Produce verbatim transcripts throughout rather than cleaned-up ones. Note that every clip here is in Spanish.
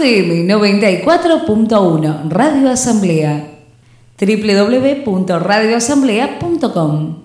F M noventa y cuatro punto uno, Radio Asamblea. doble u doble u doble u punto radio asamblea punto com.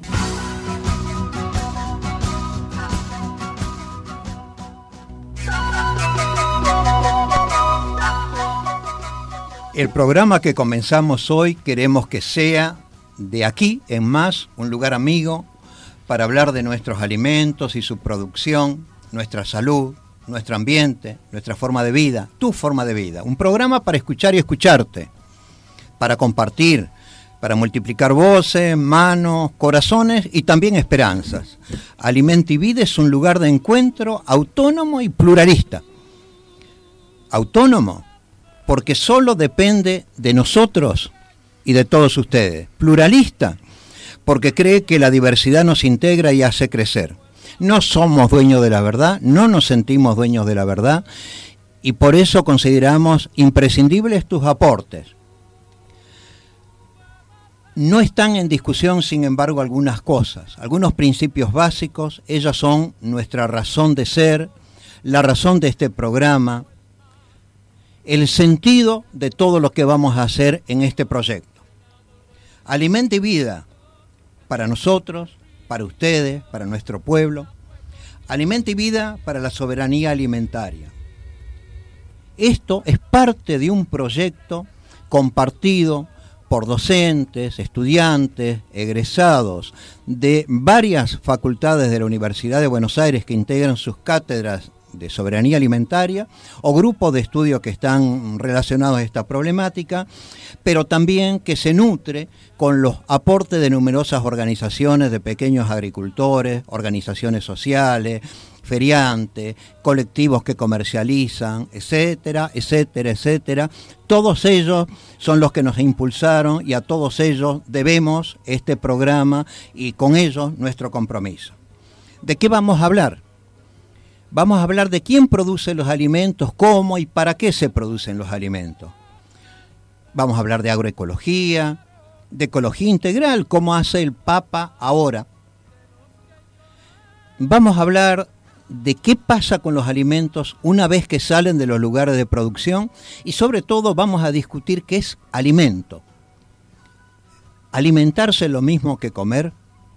El programa que comenzamos hoy queremos que sea de aquí en más un lugar amigo para hablar de nuestros alimentos y su producción, nuestra salud, nuestro ambiente, nuestra forma de vida, tu forma de vida. Un programa para escuchar y escucharte, para compartir, para multiplicar voces, manos, corazones y también esperanzas. Alimento y Vida es un lugar de encuentro autónomo y pluralista. Autónomo porque solo depende de nosotros y de todos ustedes. Pluralista porque cree que la diversidad nos integra y hace crecer. No somos dueños de la verdad, no nos sentimos dueños de la verdad y por eso consideramos imprescindibles tus aportes. No están en discusión, sin embargo, algunas cosas, algunos principios básicos. Ellas son nuestra razón de ser, la razón de este programa, el sentido de todo lo que vamos a hacer en este proyecto. Alimento y Vida, para nosotros, para ustedes, para nuestro pueblo. Alimento y Vida para la soberanía alimentaria. Esto es parte de un proyecto compartido por docentes, estudiantes, egresados de varias facultades de la Universidad de Buenos Aires que integran sus cátedras de soberanía alimentaria o grupos de estudio que están relacionados a esta problemática, pero también que se nutre con los aportes de numerosas organizaciones de pequeños agricultores, organizaciones sociales, feriantes, colectivos que comercializan, etcétera, etcétera, etcétera. Todos ellos son los que nos impulsaron y a todos ellos debemos este programa y con ellos nuestro compromiso. ¿De qué vamos a hablar? Vamos a hablar de quién produce los alimentos, cómo y para qué se producen los alimentos. Vamos a hablar de agroecología, de ecología integral, cómo hace el Papa ahora. Vamos a hablar de qué pasa con los alimentos una vez que salen de los lugares de producción y sobre todo vamos a discutir qué es alimento. ¿Alimentarse es lo mismo que comer?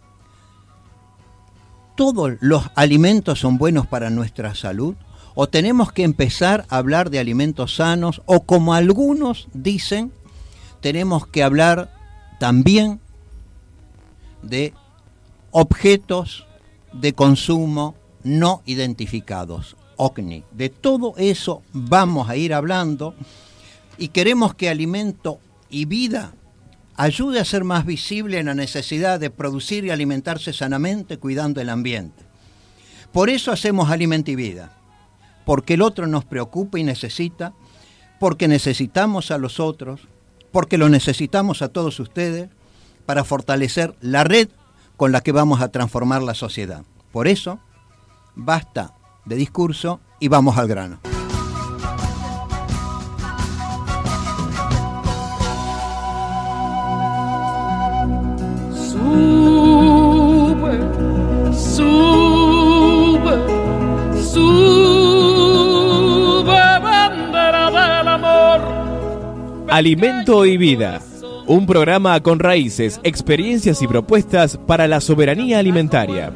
¿Todos los alimentos son buenos para nuestra salud? ¿O tenemos que empezar a hablar de alimentos sanos? O como algunos dicen, tenemos que hablar también de objetos de consumo no identificados, O C N I. De todo eso vamos a ir hablando y queremos que Alimento y Vida ayude a ser más visible en la necesidad de producir y alimentarse sanamente cuidando el ambiente. Por eso hacemos Alimento y Vida, porque el otro nos preocupa y necesita, porque necesitamos a los otros, porque lo necesitamos a todos ustedes para fortalecer la red con la que vamos a transformar la sociedad. Por eso, basta de discurso y vamos al grano. Sube, sube, sube, bandera del amor. Alimento y Vida, un programa con raíces, experiencias y propuestas para la soberanía alimentaria.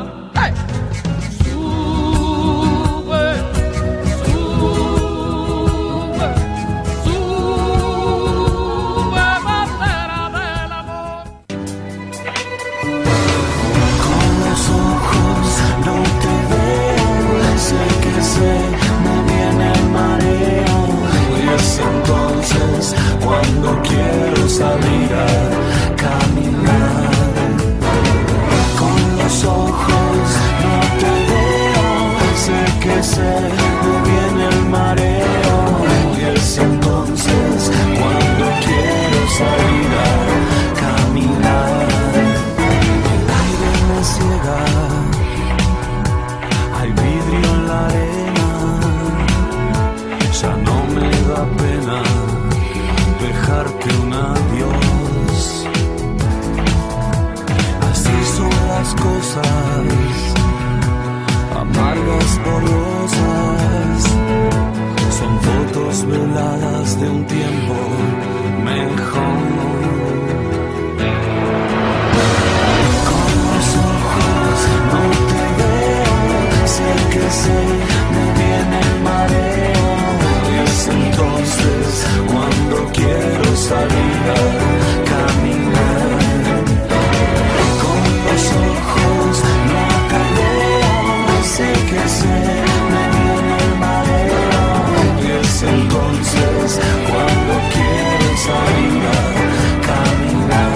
Cuando quiero salir a caminar, con los ojos no te veo, sé que se me viene el mareo, y es entonces cuando quiero salir a caminar, el aire me ciega, hay vidrio en la arena, ya no me da pena dejarte un adiós. Así son las cosas, amargas, dolorosas. un tiempo mejor. Con los ojos no te veo, sé que sé, me viene el mareo. Y es entonces cuando quiero salir a caminar. Con los ojos no te veo, sé que sé, me viene el mareo. Y es entonces cuando quiero salir a caminar.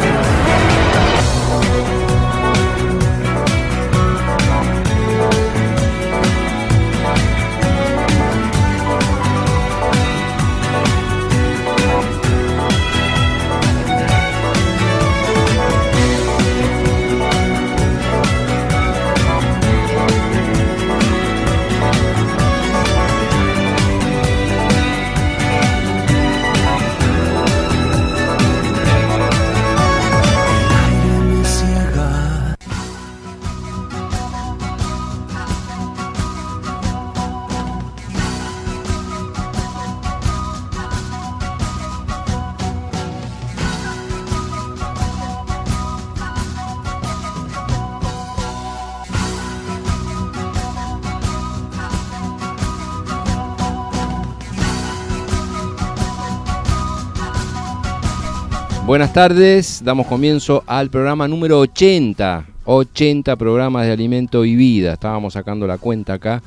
Buenas tardes, damos comienzo al programa número ochenta, ochenta programas de Alimento y Vida. Estábamos sacando la cuenta acá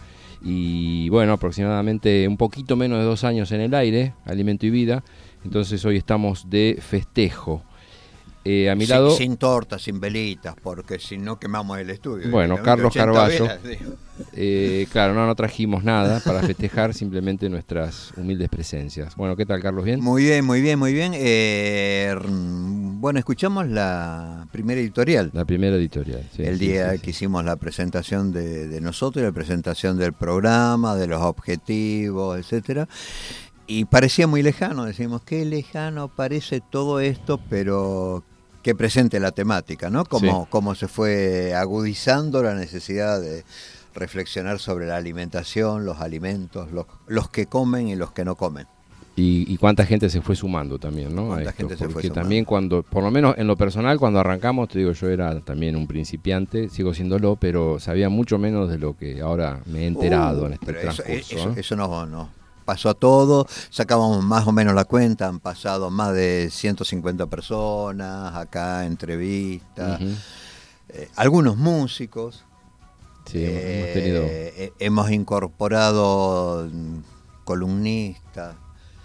y bueno, aproximadamente un poquito menos de dos años en el aire, Alimento y Vida. Entonces hoy estamos de festejo. Eh, a mi sin, lado... sin tortas, sin velitas, porque si no quemamos el estudio. Bueno, Carlos Carballo. Velas, eh, claro, no, no trajimos nada para festejar, simplemente nuestras humildes presencias. Bueno, ¿qué tal, Carlos? ¿Bien? Muy bien, muy bien, muy bien. Eh, bueno, escuchamos la primera editorial. La primera editorial, sí. El sí, día sí, que sí. hicimos la presentación de, de nosotros, la presentación del programa, de los objetivos, etcétera. Y parecía muy lejano, decimos, qué lejano parece todo esto, pero qué presente la temática, ¿no? Cómo, Sí. cómo se fue agudizando la necesidad de reflexionar sobre la alimentación, los alimentos, los, los que comen y los que no comen. Y, y cuánta gente se fue sumando también, ¿no? Cuánta a esto, gente se fue porque sumando. también cuando, por lo menos en lo personal, cuando arrancamos, te digo, yo era también un principiante, sigo siéndolo, pero sabía mucho menos de lo que ahora me he enterado Uh, en este pero eso, transcurso. eso, ¿no? eso nos, nos pasó a todo, sacábamos más o menos la cuenta, han pasado más de ciento cincuenta personas, acá entrevistas, Ujú. eh, algunos músicos. Sí, eh, hemos tenido... eh, hemos incorporado mm, columnistas,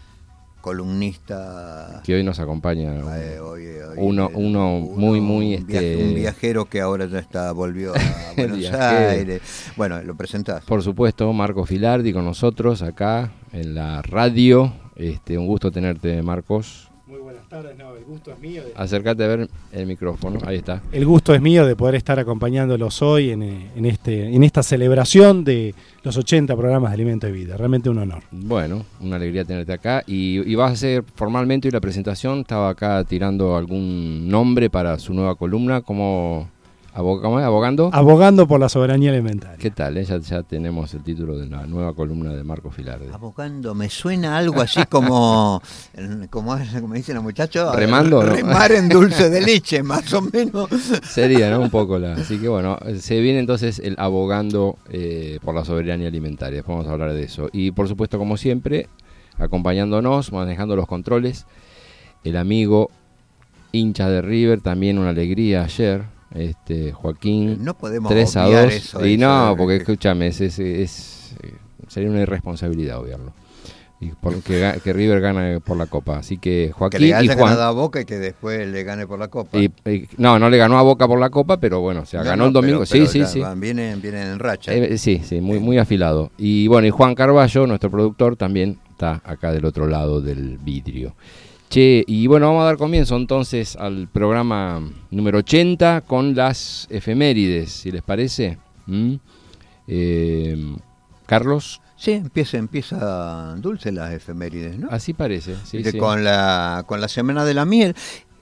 columnistas. que hoy nos acompaña un- eh, hoy- hoy- uno- uno muy, muy, un, viaje- este- un viajero que ahora ya está volvió a Buenos Viajero. Aires. Bueno, lo presentás. por supuesto, Marcos Filardi con nosotros acá en la radio. Este, un gusto tenerte, Marcos. Muy buenas tardes, no, el gusto es mío. De, Acércate a ver el micrófono, ahí está. el gusto es mío de poder estar acompañándolos hoy en, eh, en, este, en esta celebración de los ochenta programas de Alimento y Vida. Realmente un honor. Bueno, una alegría tenerte acá. Y, y vas a hacer formalmente hoy la presentación. Estaba acá tirando algún nombre para su nueva columna, como abog- ¿cómo es? abogando. Abogando por la soberanía alimentaria. ¿Qué tal? eh? Ya, ya tenemos el título de la nueva columna de Marcos Filardi. Abogando, me suena algo así como, como, como dicen los muchachos, ¿Remando, no? remar en dulce de leche, más o menos. Sería, ¿no? Un poco la. Así que bueno, se viene entonces el abogando eh, por la soberanía alimentaria. Después vamos a hablar de eso. Y por supuesto, como siempre, acompañándonos, manejando los controles, el amigo hincha de River, también una alegría ayer, este Joaquín. No podemos tres a obviar dos. eso, Y eso, no, eh, porque que- escúchame, es, es, es, eh, sería una irresponsabilidad obviarlo. Y porque ga- que River gane por la Copa. Así que que Joaquín le y haya Juan. ganado a Boca y que después le gane por la Copa. Y, y- no, no le ganó a Boca por la Copa, pero bueno, o sea, No, ganó no, el domingo. pero- pero sí, sí, ya sí. van, vienen, vienen en racha. Eh, sí, sí, muy, muy afilado. Y bueno, y Juan Carballo, nuestro productor, también está acá del otro lado del vidrio. Che, y bueno, vamos a dar comienzo entonces al programa número ochenta con las efemérides, si les parece. ¿Mm? Eh, Carlos, Sí, empieza, empieza dulce las efemérides, ¿no? así parece. Sí, Viste, sí. Con la con la Semana de la Miel.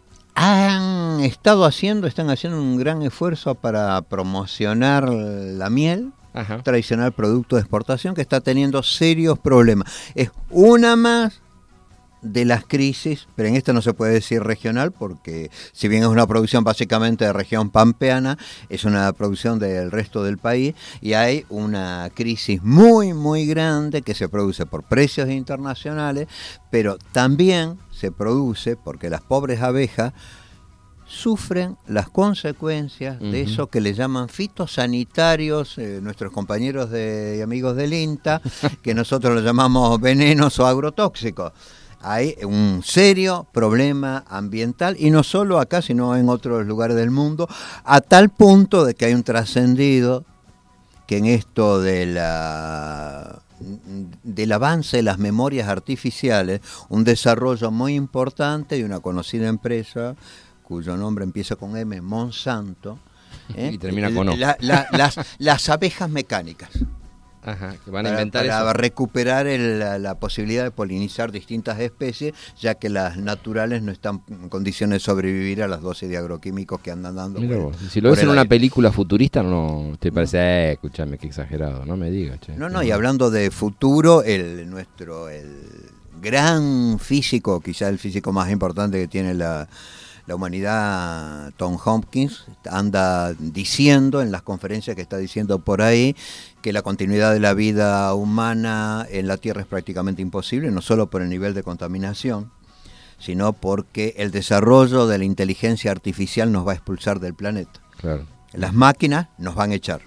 Han estado haciendo, están haciendo un gran esfuerzo para promocionar la miel, Ajá. tradicional producto de exportación que está teniendo serios problemas. Es una más de las crisis, pero en esta no se puede decir regional, porque si bien es una producción básicamente de región pampeana, es una producción del resto del país, y hay una crisis muy, muy grande que se produce por precios internacionales, pero también se produce porque las pobres abejas sufren las consecuencias uh-huh. de eso que le llaman fitosanitarios, eh, nuestros compañeros de, y amigos del INTA, que nosotros lo llamamos venenos o agrotóxicos. Hay un serio problema ambiental, y no solo acá, sino en otros lugares del mundo, a tal punto de que hay un trascendido que en esto de la... del avance de las memorias artificiales, un desarrollo muy importante de una conocida empresa cuyo nombre empieza con M, Monsanto, ¿eh? Y termina con O. La, la, las, las abejas mecánicas. Ajá, que van a para, inventar para eso. recuperar el, la, la posibilidad de polinizar distintas especies, ya que las naturales no están en condiciones de sobrevivir a las dosis de agroquímicos que andan dando. Mira por, vos, si lo ves en una aire. película futurista, no te parece, eh, escúchame, qué exagerado, no me digas. Che. No, no, y hablando de futuro, el nuestro el gran físico, quizá el físico más importante que tiene la La humanidad, Tom Hopkins, anda diciendo en las conferencias que está diciendo por ahí que la continuidad de la vida humana en la Tierra es prácticamente imposible, no solo por el nivel de contaminación, sino porque el desarrollo de la inteligencia artificial nos va a expulsar del planeta. Claro. Las máquinas nos van a echar.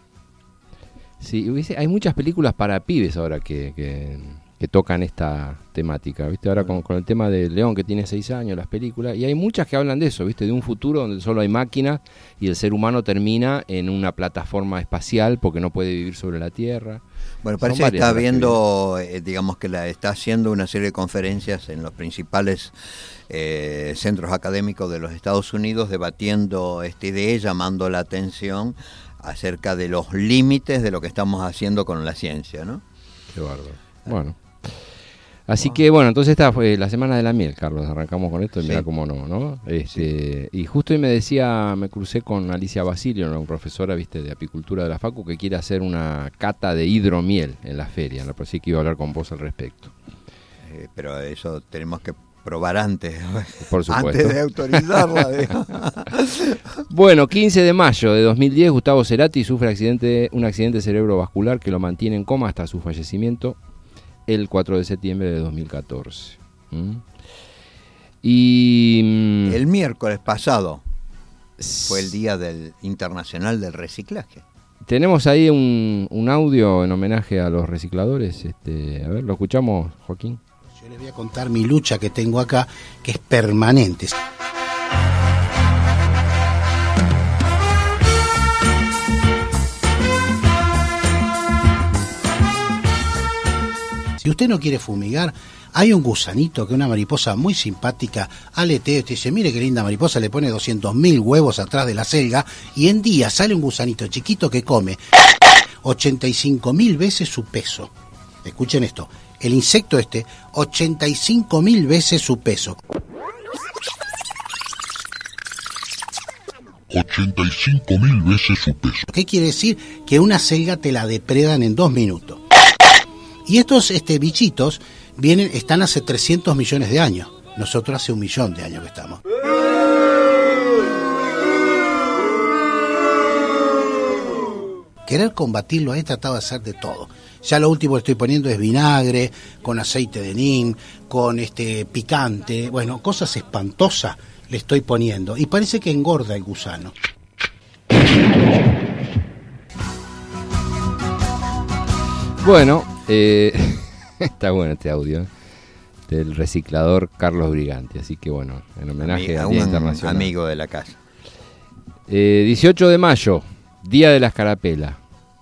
Sí, hay muchas películas para pibes ahora que... que... que tocan esta temática, ¿viste? Ahora con, con el tema de León, que tiene seis años, las películas, y hay muchas que hablan de eso, ¿viste? De un futuro donde solo hay máquinas y el ser humano termina en una plataforma espacial porque no puede vivir sobre la Tierra. Bueno, parece que está viendo, eh, digamos que la está haciendo una serie de conferencias en los principales eh, centros académicos de los Estados Unidos, debatiendo esta idea, llamando la atención acerca de los límites de lo que estamos haciendo con la ciencia, ¿no? Qué bárbaro. Bueno. Así que bueno, entonces esta fue la semana de la miel, Carlos, arrancamos con esto y sí. Mira cómo no, ¿no? Este, sí. Y justo hoy me decía, me crucé con Alicia Basilio, una profesora, viste, de apicultura de la Facu, que quiere hacer una cata de hidromiel en la feria, ¿no? Por sí que iba a hablar con vos al respecto. Eh, pero eso tenemos que probar antes, por supuesto, antes de autorizarla. Bueno, quince de mayo de dos mil diez, Gustavo Cerati sufre accidente, un accidente cerebrovascular que lo mantiene en coma hasta su fallecimiento el cuatro de septiembre de dos mil catorce. ¿Mm? Y el miércoles pasado fue el Día del Internacional del Reciclaje. Tenemos ahí un, un audio en homenaje a los recicladores. Este, a ver, lo escuchamos, Joaquín. Yo les voy a contar mi lucha que tengo acá, que es permanente. Si usted no quiere fumigar, hay un gusanito que una mariposa muy simpática aletea. Usted dice, mire qué linda mariposa, le pone doscientos mil huevos atrás de la selga y en día sale un gusanito chiquito que come ochenta y cinco mil veces su peso. Escuchen esto, el insecto este, ochenta y cinco mil veces su peso. ochenta y cinco mil veces su peso. ¿Qué quiere decir? Que una selga te la depredan en dos minutos. Y estos este, bichitos vienen, están hace trescientos millones de años. Nosotros hace un millón de años que estamos. Querer combatirlo, he tratado de hacer de todo. Ya lo último que estoy poniendo es vinagre, con aceite de neem, con este picante, bueno, cosas espantosas le estoy poniendo. Y parece que engorda el gusano. Bueno, eh, está bueno este audio, ¿eh? Del reciclador Carlos Briganti, así que bueno, en homenaje al Día Internacional. Amigo de la casa. Eh, dieciocho de mayo, Día de la Escarapela.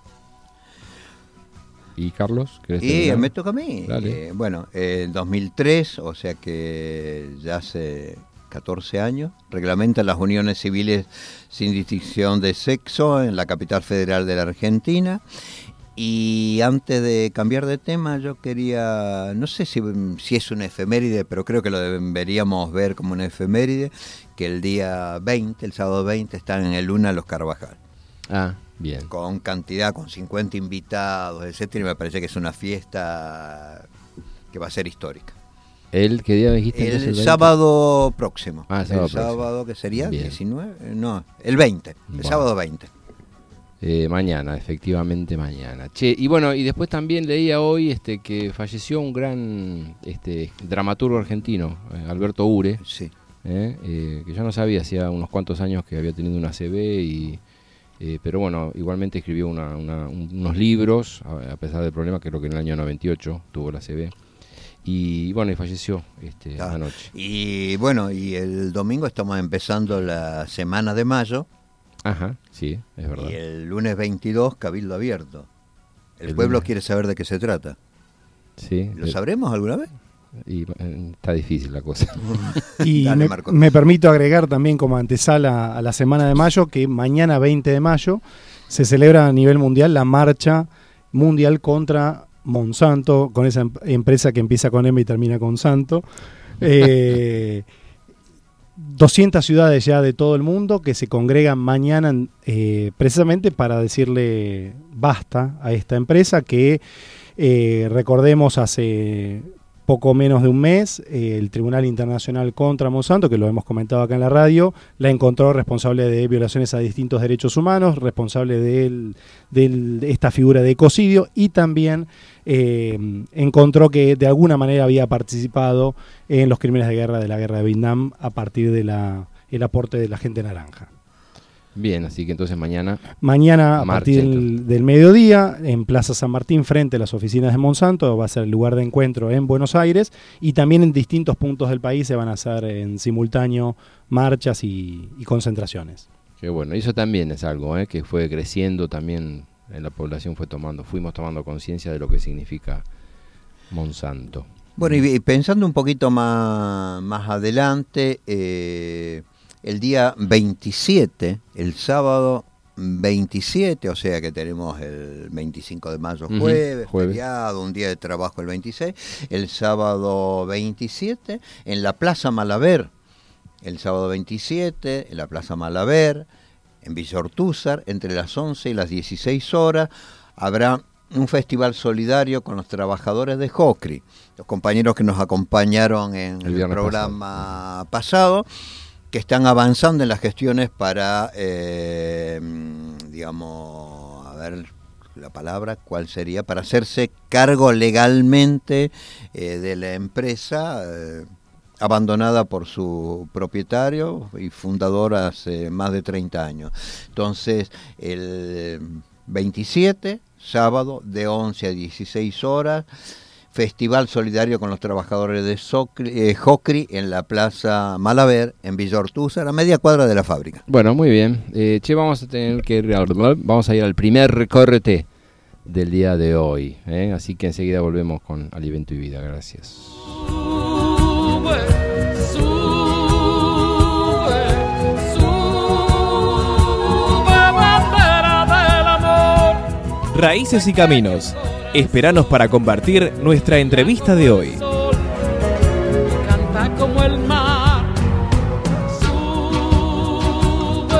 ¿Y Carlos? ¿Querés Y terminar? me toca a mí. Eh, bueno, en eh, dos mil tres, o sea que ya hace catorce años, reglamenta las uniones civiles sin distinción de sexo en la capital federal de la Argentina. Y antes de cambiar de tema, yo quería, no sé si, si es una efeméride, pero creo que lo deberíamos ver como una efeméride, que el día veinte, el sábado veinte, están en el Luna los Carvajal. Ah, bien. Con cantidad, con cincuenta invitados, etcétera, y me parece que es una fiesta que va a ser histórica. ¿El qué día dijiste? El, entonces, sábado próximo. Ah, el sábado el próximo. sábado que sería Bien. diecinueve, no, el veinte, el Bueno. sábado veinte. Eh, mañana, efectivamente mañana. Che, y bueno, y después también leía hoy este que falleció un gran este dramaturgo argentino, eh, Alberto Ure, Sí. eh, eh, que yo no sabía, hacía unos cuantos años que había tenido una A C V, y, eh, pero bueno, igualmente escribió una, una, un- unos libros, a, a pesar del problema, creo que en el año noventa y ocho tuvo la A C V, y bueno, y falleció este, Ah, anoche. Y bueno, y el domingo estamos empezando la semana de mayo. Ajá, sí, es verdad. Y el lunes veintidós, Cabildo Abierto. El, El pueblo lunes. quiere saber de qué se trata. Sí, ¿Lo eh, sabremos alguna vez? y, eh, está difícil la cosa. Y Dale, me, Marco. me permito agregar también como antesala a la semana de mayo que mañana veinte de mayo se celebra a nivel mundial la marcha mundial contra Monsanto, con esa em- empresa que empieza con M y termina con Santo. Eh, doscientas ciudades ya de todo el mundo que se congregan mañana eh, precisamente para decirle basta a esta empresa que eh, recordemos hace poco menos de un mes eh, el Tribunal Internacional contra Monsanto, que lo hemos comentado acá en la radio, la encontró responsable de violaciones a distintos derechos humanos, responsable del- del- de esta figura de ecocidio, y también eh, encontró que de alguna manera había participado en los crímenes de guerra de la guerra de Vietnam a partir del aporte de la gente naranja. Bien, así que entonces mañana Mañana, a marcha, partir del, del mediodía, en Plaza San Martín, frente a las oficinas de Monsanto, va a ser el lugar de encuentro en Buenos Aires, y también en distintos puntos del país se van a hacer en simultáneo marchas y, y concentraciones. Qué bueno, y eso también es algo ¿eh? que fue creciendo también en la población, fue tomando, fuimos tomando conciencia de lo que significa Monsanto. Bueno, y, y pensando un poquito más, más adelante, eh, el día veintisiete, el sábado veintisiete, o sea que tenemos el veinticinco de mayo Ujú, jueves, jueves. feriado, un día de trabajo el veintiséis, el sábado veintisiete en la Plaza Malaver, el sábado veintisiete en la Plaza Malaver, en Villa Ortúzar, entre las once y las dieciséis horas, habrá un festival solidario con los trabajadores de Jocri, los compañeros que nos acompañaron en El el, viernes programa pasado, que están avanzando en las gestiones para, eh, digamos, a ver la palabra, ¿cuál sería? Para hacerse cargo legalmente eh, de la empresa eh, abandonada por su propietario y fundador hace más de treinta años. Entonces, el veintisiete, sábado, de once a dieciséis horas, Festival Solidario con los Trabajadores de Socri, eh, Jocri en la Plaza Malaver, en Villa Ortúzar, a media cuadra de la fábrica. Bueno, muy bien. Eh, che, vamos a tener que ir, a- vamos a ir al primer corte del día de hoy. ¿eh? Así que enseguida volvemos con Alimento y Vida. Gracias. Sube, sube, sube, bandera del amor. Raíces y Caminos. Esperanos para compartir nuestra entrevista de hoy. Sol, canta como el mar. Sube,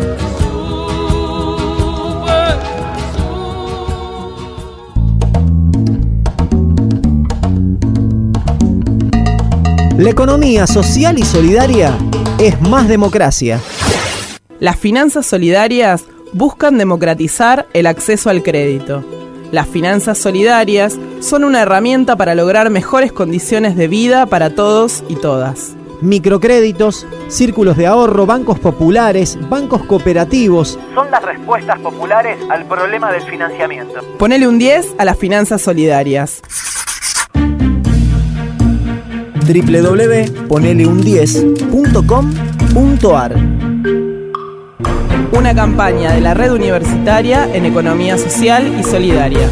sube, La economía social y solidaria es más democracia. Las finanzas solidarias buscan democratizar el acceso al crédito. Las finanzas solidarias son una herramienta para lograr mejores condiciones de vida para todos y todas. Microcréditos, círculos de ahorro, bancos populares, bancos cooperativos. Son las respuestas populares al problema del financiamiento. Ponele un diez a las finanzas solidarias. doble u doble u doble u punto ponele un diez punto com punto a r. Una campaña de la Red Universitaria en Economía Social y Solidaria.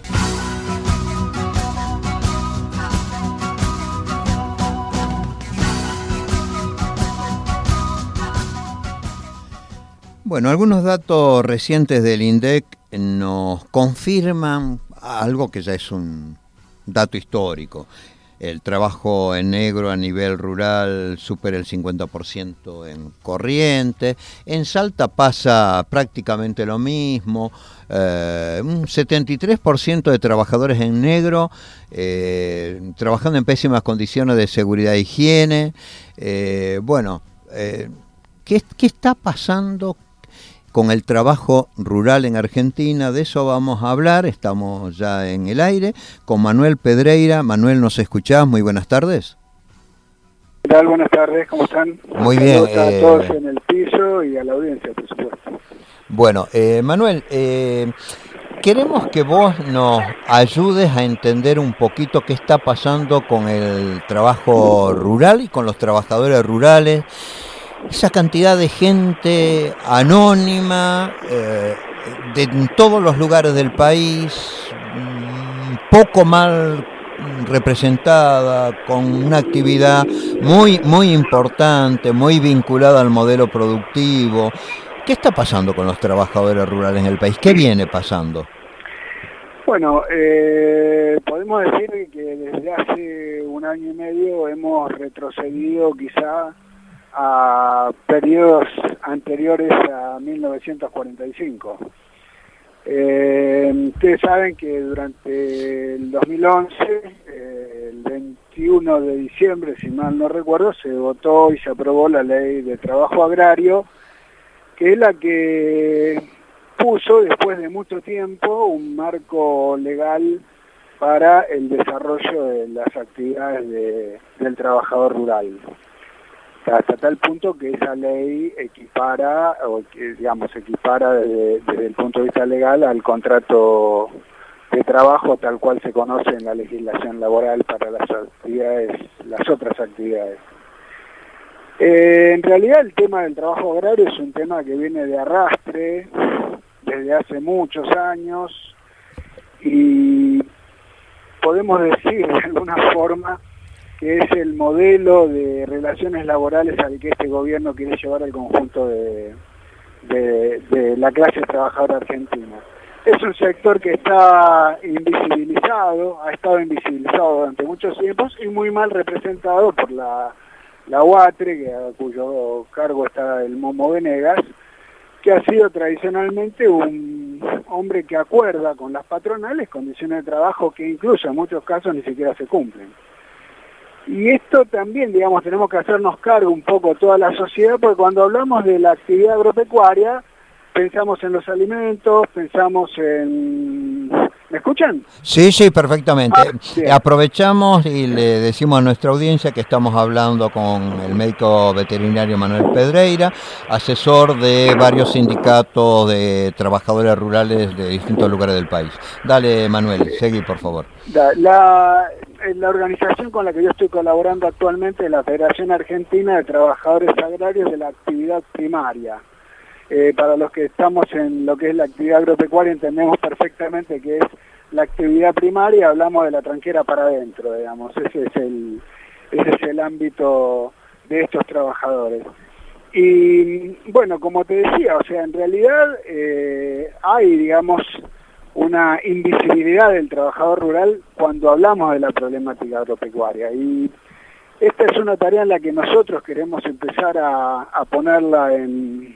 Bueno, algunos datos recientes del INDEC nos confirman algo que ya es un dato histórico. el trabajo en negro a nivel rural supera el cincuenta por ciento en Corrientes. En Salta pasa prácticamente lo mismo, eh, un setenta y tres por ciento de trabajadores en negro eh, trabajando en pésimas condiciones de seguridad e higiene. Eh, bueno, eh, ¿qué, ¿qué está pasando con el trabajo rural en Argentina? De eso vamos a hablar, estamos ya en el aire, con Manuel Pedreira. Manuel, ¿nos escuchás? Muy buenas tardes. ¿Qué tal? Buenas tardes, ¿cómo están? Muy bien. Saludos eh... a todos en el piso y a la audiencia, por supuesto. Bueno, eh, Manuel, eh, queremos que vos nos ayudes a entender un poquito qué está pasando con el trabajo rural y con los trabajadores rurales. Esa cantidad de gente anónima, eh, de en todos los lugares del país, poco mal representada, con una actividad muy, muy importante, muy vinculada al modelo productivo. ¿Qué está pasando con los trabajadores rurales en el país? ¿Qué viene pasando? Bueno, eh, podemos decir que desde hace un año y medio hemos retrocedido quizá a periodos anteriores a mil novecientos cuarenta y cinco. Eh, ustedes saben que durante el dos mil once, eh, el veintiuno de diciembre, si mal no recuerdo, se votó y se aprobó la Ley de Trabajo Agrario, que es la que puso, después de mucho tiempo, un marco legal para el desarrollo de las actividades de, del trabajador rural. Hasta tal punto que esa ley equipara, o digamos, equipara desde, desde el punto de vista legal al contrato de trabajo tal cual se conoce en la legislación laboral para las actividades, las otras actividades. Eh, en realidad el tema del trabajo agrario es un tema que viene de arrastre desde hace muchos años y podemos decir de alguna forma que es el modelo de relaciones laborales al que este gobierno quiere llevar al conjunto de, de, de la clase trabajadora argentina. Es un sector que está invisibilizado, ha estado invisibilizado durante muchos tiempos y muy mal representado por la, la UATRE, que, a cuyo cargo está el Momo Venegas, que ha sido tradicionalmente un hombre que acuerda con las patronales condiciones de trabajo que incluso en muchos casos ni siquiera se cumplen. Y esto también, digamos, tenemos que hacernos cargo un poco toda la sociedad, porque cuando hablamos de la actividad agropecuaria, pensamos en los alimentos, pensamos en... ¿Me escuchan? Sí, sí, perfectamente. Ah, Aprovechamos y le decimos a nuestra audiencia que estamos hablando con el médico veterinario Manuel Pedreira, asesor de varios sindicatos de trabajadores rurales de distintos lugares del país. Dale, Manuel, seguí, por favor. La, la organización con la que yo estoy colaborando actualmente es la Federación Argentina de Trabajadores Agrarios de la Actividad Primaria. Eh, para los que estamos en lo que es la actividad agropecuaria entendemos perfectamente que es la actividad primaria, hablamos de la tranquera para adentro, digamos, ese es el, ese es el ámbito de estos trabajadores. Y bueno, como te decía, o sea, en realidad eh, hay, digamos, una invisibilidad del trabajador rural cuando hablamos de la problemática agropecuaria. Y esta es una tarea en la que nosotros queremos empezar a, a ponerla en...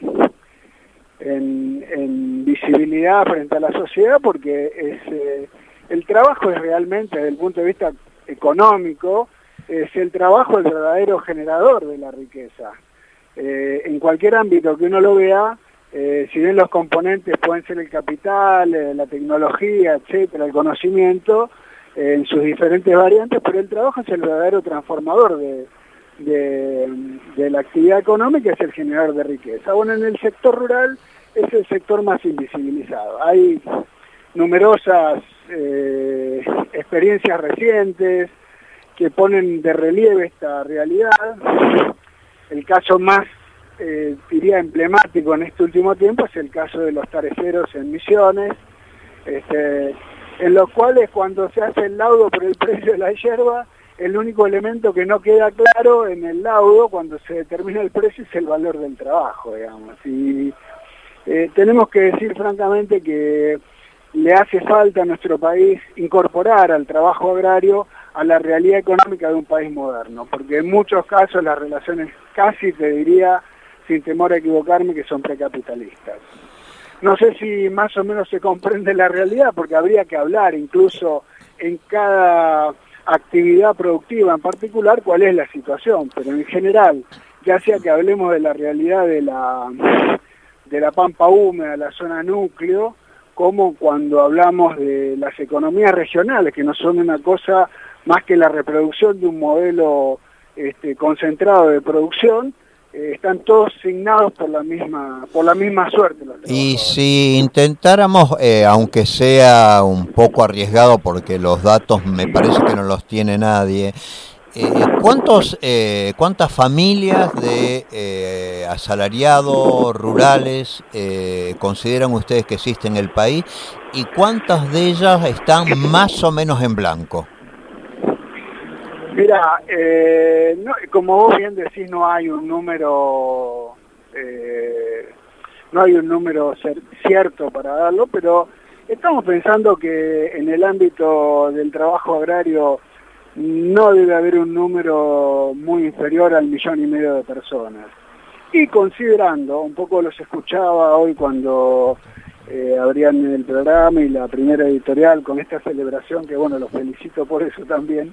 En, en visibilidad frente a la sociedad, porque es, eh, el trabajo es realmente, desde el punto de vista económico, es el trabajo el verdadero generador de la riqueza. Eh, en cualquier ámbito que uno lo vea, eh, si bien los componentes pueden ser el capital, eh, la tecnología, etcétera, el conocimiento, eh, en sus diferentes variantes, pero el trabajo es el verdadero transformador de De, de la actividad económica, es el generador de riqueza. Bueno, en el sector rural es el sector más invisibilizado. Hay numerosas eh, experiencias recientes que ponen de relieve esta realidad. El caso más, eh, diría, emblemático en este último tiempo es el caso de los tareceros en Misiones, este, en los cuales cuando se hace el laudo por el precio de la hierba, el único elemento que no queda claro en el laudo cuando se determina el precio es el valor del trabajo, digamos. Y eh, tenemos que decir francamente que le hace falta a nuestro país incorporar al trabajo agrario a la realidad económica de un país moderno, porque en muchos casos las relaciones casi, te diría, sin temor a equivocarme, que son precapitalistas. No sé si más o menos se comprende la realidad, porque habría que hablar incluso en cada actividad productiva en particular cuál es la situación, pero en general, ya sea que hablemos de la realidad de la, de la pampa húmeda, la zona núcleo, como cuando hablamos de las economías regionales, que no son una cosa más que la reproducción de un modelo este, concentrado de producción, eh, están todos signados por la misma por la misma suerte. Los y si intentáramos, eh, aunque sea un poco arriesgado, porque los datos me parece que no los tiene nadie, Eh, ¿cuántos, eh, ¿Cuántas familias de eh, asalariados rurales eh, consideran ustedes que existen en el país y cuántas de ellas están más o menos en blanco? Mira, eh, no, como vos bien decís, no hay un número, eh, no hay un número cer- cierto para darlo, pero estamos pensando que en el ámbito del trabajo agrario no debe haber un número muy inferior al millón y medio de personas. Y considerando, un poco los escuchaba hoy cuando eh, abrían el programa y la primera editorial con esta celebración, que bueno, los felicito por eso también,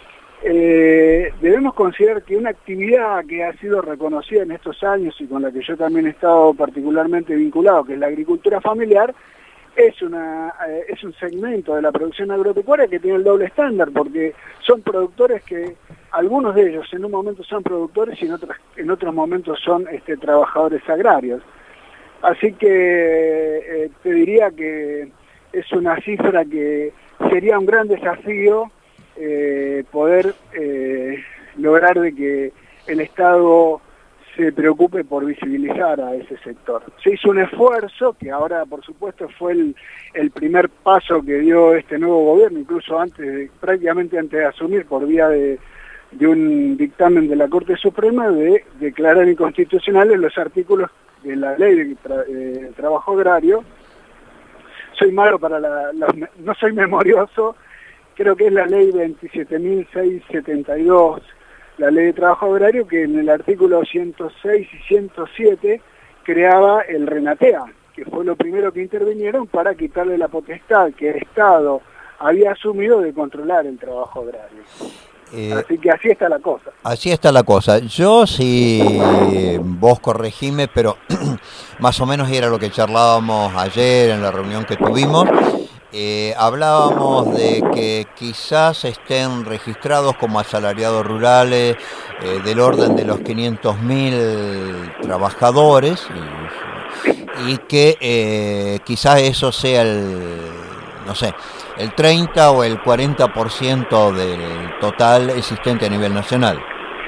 eh, debemos considerar que una actividad que ha sido reconocida en estos años y con la que yo también he estado particularmente vinculado, que es la agricultura familiar, es una eh, es un segmento de la producción agropecuaria que tiene el doble estándar, porque son productores que algunos de ellos en un momento son productores y en otros en otros momentos son este, trabajadores agrarios. Así que eh, te diría que es una cifra que sería un gran desafío eh, poder eh, lograr de que el Estado se preocupe por visibilizar a ese sector. Se hizo un esfuerzo que ahora, por supuesto, fue el, el primer paso que dio este nuevo gobierno, incluso antes de, prácticamente antes de asumir, por vía de, de un dictamen de la Corte Suprema, de declarar inconstitucionales los artículos de la Ley de tra eh, Trabajo Agrario. Soy malo para la, la... no soy memorioso, creo que es la Ley veintisiete mil seiscientos setenta y dos, la Ley de Trabajo Agrario, que en el artículo ciento seis y ciento siete creaba el RENATEA, que fue lo primero que intervinieron para quitarle la potestad que el Estado había asumido de controlar el trabajo agrario. Eh, así que así está la cosa. Así está la cosa. Yo, si vos corregime, pero más o menos era lo que charlábamos ayer en la reunión que tuvimos. Eh, hablábamos de que quizás estén registrados como asalariados rurales eh, del orden de los quinientos mil trabajadores y, y que eh, quizás eso sea el, no sé, el treinta o el cuarenta por ciento del total existente a nivel nacional.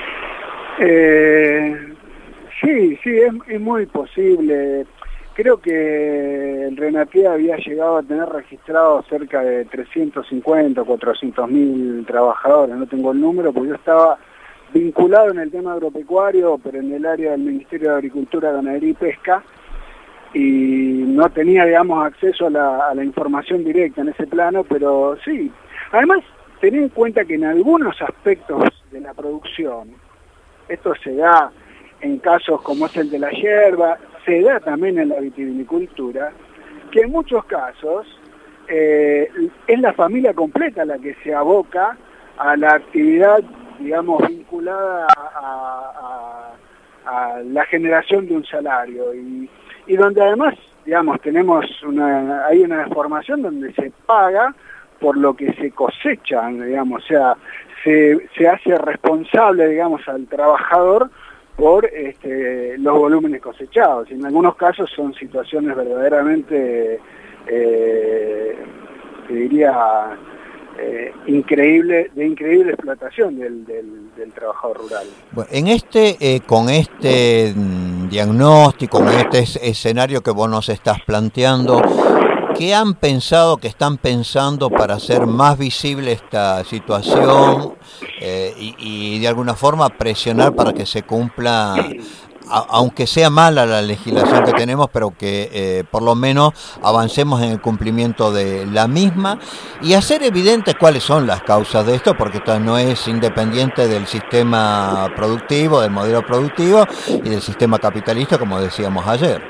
Eh, sí, sí, es, es muy posible. Creo que el RENATEA había llegado a tener registrados cerca de trescientos cincuenta, cuatrocientos mil trabajadores, no tengo el número, porque yo estaba vinculado en el tema agropecuario, pero en el área del Ministerio de Agricultura, Ganadería y Pesca, y no tenía, digamos, acceso a la, a la información directa en ese plano, pero sí. Además, ten en cuenta que en algunos aspectos de la producción, esto se da en casos como es el de la hierba, se da también en la vitivinicultura, que en muchos casos eh, es la familia completa la que se aboca a la actividad, digamos, vinculada a, a, a la generación de un salario, y, y donde además, digamos, tenemos una, hay una deformación donde se paga por lo que se cosecha, digamos, o sea, se, se hace responsable, digamos, al trabajador por este, los volúmenes cosechados. Y en algunos casos son situaciones verdaderamente, eh, te diría, eh, increíble, de increíble explotación del, del, del trabajador rural. Bueno, en este, eh, con este mm, diagnóstico, con este es, escenario que vos nos estás planteando, ¿qué han pensado, qué están pensando para hacer más visible esta situación eh, y, y de alguna forma presionar para que se cumpla a, aunque sea mala la legislación que tenemos, pero que eh, por lo menos avancemos en el cumplimiento de la misma y hacer evidentes cuáles son las causas de esto, porque esto no es independiente del sistema productivo, del modelo productivo y del sistema capitalista, como decíamos ayer.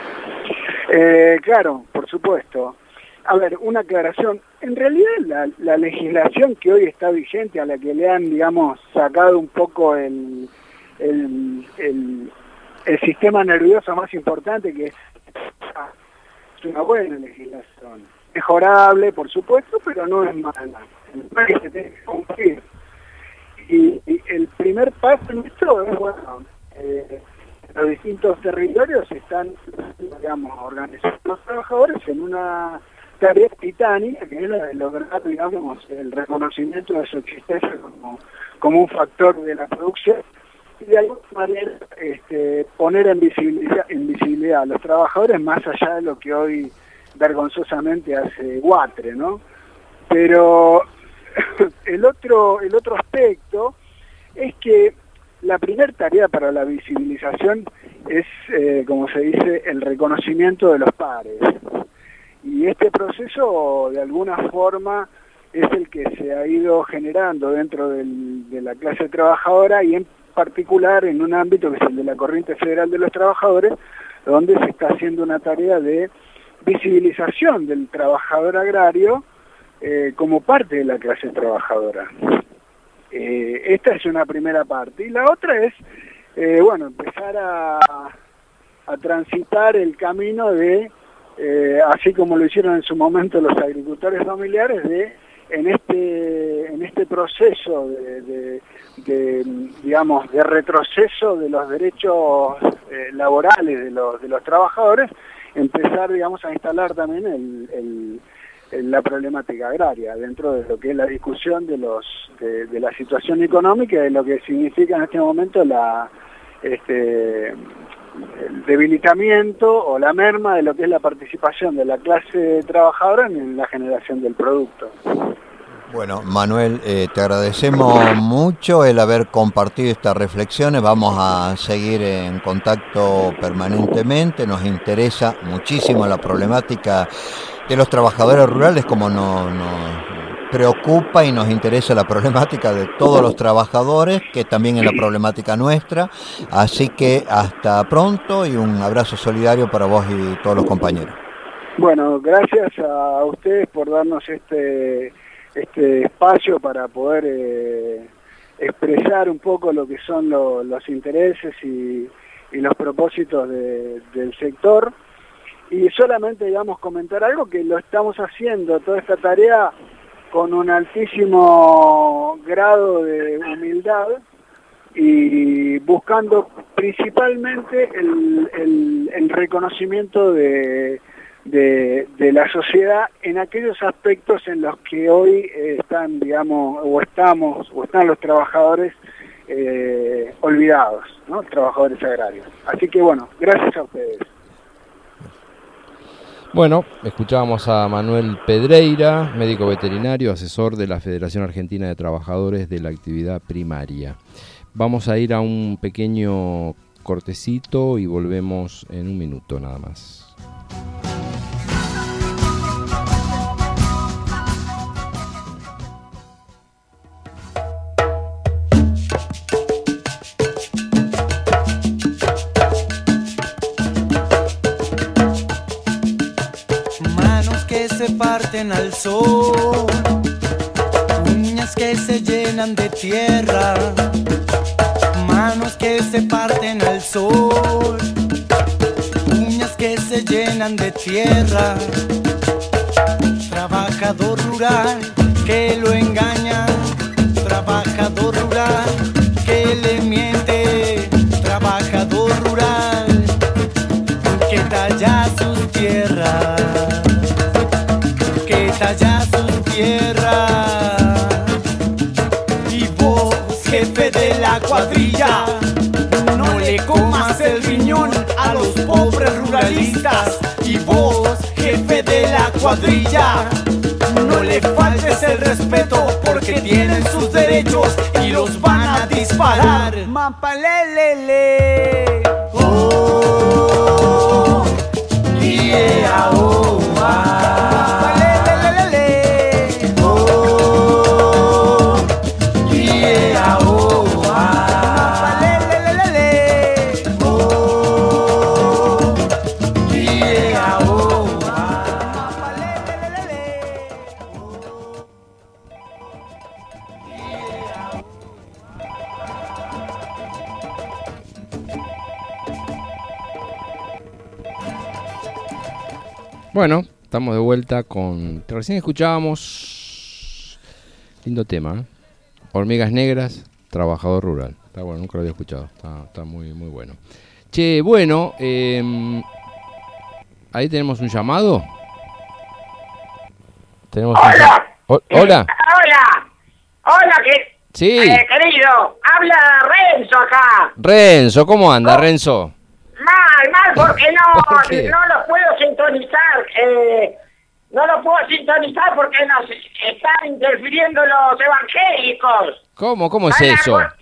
Eh, claro, por supuesto. A ver, una aclaración. En realidad la, la legislación que hoy está vigente, a la que le han, digamos, sacado un poco el, el, el, el sistema nervioso más importante, que es, es una buena legislación. Mejorable, por supuesto, pero no es mala. Es que se tiene que cumplir. Y, y el primer paso en esto es, bueno, eh, los distintos territorios están, digamos, organizando a los trabajadores en una tarea titánica, que es la de lograr, digamos, el reconocimiento de su existencia como, como un factor de la producción y de alguna manera este, poner en visibilidad, en visibilidad a los trabajadores más allá de lo que hoy vergonzosamente hace Guatre, ¿no? Pero el otro, el otro aspecto es que la primera tarea para la visibilización es, eh, como se dice, el reconocimiento de los pares. Y este proceso, de alguna forma, es el que se ha ido generando dentro del, de la clase trabajadora y en particular en un ámbito que es el de la Corriente Federal de los Trabajadores, donde se está haciendo una tarea de visibilización del trabajador agrario eh, como parte de la clase trabajadora. Eh, esta es una primera parte. Y la otra es, eh, bueno, empezar a, a transitar el camino de, eh, así como lo hicieron en su momento los agricultores familiares, de en este en este proceso de, de, de digamos, de retroceso de los derechos eh, laborales de los, de los trabajadores, empezar, digamos, a instalar también el, el la problemática agraria dentro de lo que es la discusión de los de, de la situación económica y de lo que significa en este momento la este el debilitamiento o la merma de lo que es la participación de la clase trabajadora en la generación del producto. Bueno, Manuel, eh, te agradecemos mucho el haber compartido estas reflexiones. Vamos a seguir en contacto permanentemente. Nos interesa muchísimo la problemática de los trabajadores rurales, como nos, nos preocupa y nos interesa la problemática de todos los trabajadores, que también es la problemática nuestra. Así que hasta pronto y un abrazo solidario para vos y todos los compañeros. Bueno, gracias a ustedes por darnos este este espacio para poder eh, expresar un poco lo que son lo, los intereses y, y los propósitos de, del sector. Y solamente, digamos, comentar algo, que lo estamos haciendo, toda esta tarea, con un altísimo grado de humildad y buscando principalmente el, el, el reconocimiento de, de, de la sociedad en aquellos aspectos en los que hoy eh, están, digamos, o estamos, o están los trabajadores eh, olvidados, ¿no? Trabajadores agrarios. Así que, bueno, gracias a ustedes. Bueno, escuchábamos a Manuel Pedreira, médico veterinario, asesor de la Federación Argentina de Trabajadores de la Actividad Primaria. Vamos a ir a un pequeño cortecito y volvemos en un minuto nada más. Se parten al sol, uñas que se llenan de tierra, manos que se parten al sol, uñas que se llenan de tierra, trabajador rural que lo engaña, trabajador rural que le miente, trabajador rural que talla sus tierras, talla su tierra. Y vos, jefe de la cuadrilla, no le comas el riñón a los pobres ruralistas. Y vos, jefe de la cuadrilla, no le faltes el respeto, porque tienen sus derechos y los van a disparar. Mapalelele. Bueno, estamos de vuelta con... Recién escuchábamos... Lindo tema, ¿eh? Hormigas Negras, Trabajador Rural. Está bueno, nunca lo había escuchado. Está, está muy, muy bueno. Che, bueno, eh, ahí tenemos un llamado. Tenemos Hola. Un... O- Hola. Hola. Hola, que... Sí. Eh, querido, habla Renzo acá. Renzo, ¿cómo anda, Renzo? Mal, mal, porque no, ¿Por qué? no lo puedo sintonizar. Eh, no lo puedo sintonizar porque nos están interfiriendo los evangélicos. ¿Cómo? ¿Cómo es Ay, eso? algo-